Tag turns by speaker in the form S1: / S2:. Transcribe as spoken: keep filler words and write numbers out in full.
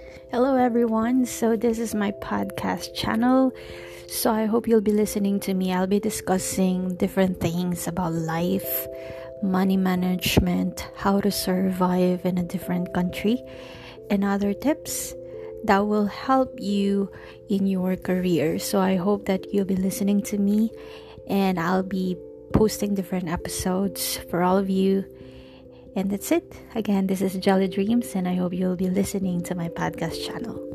S1: Hello, everyone. So, this is my podcast channel. So, I hope you'll be listening to me. I'll be discussing different things about life, money management, how to survive in a different country, and other tips that will help you in your career. So, I hope that you'll be listening to me, and I'll be posting different episodes for all of you. And that's it. Again, this is Jolly Dreams, and I hope you'll be listening to my podcast channel.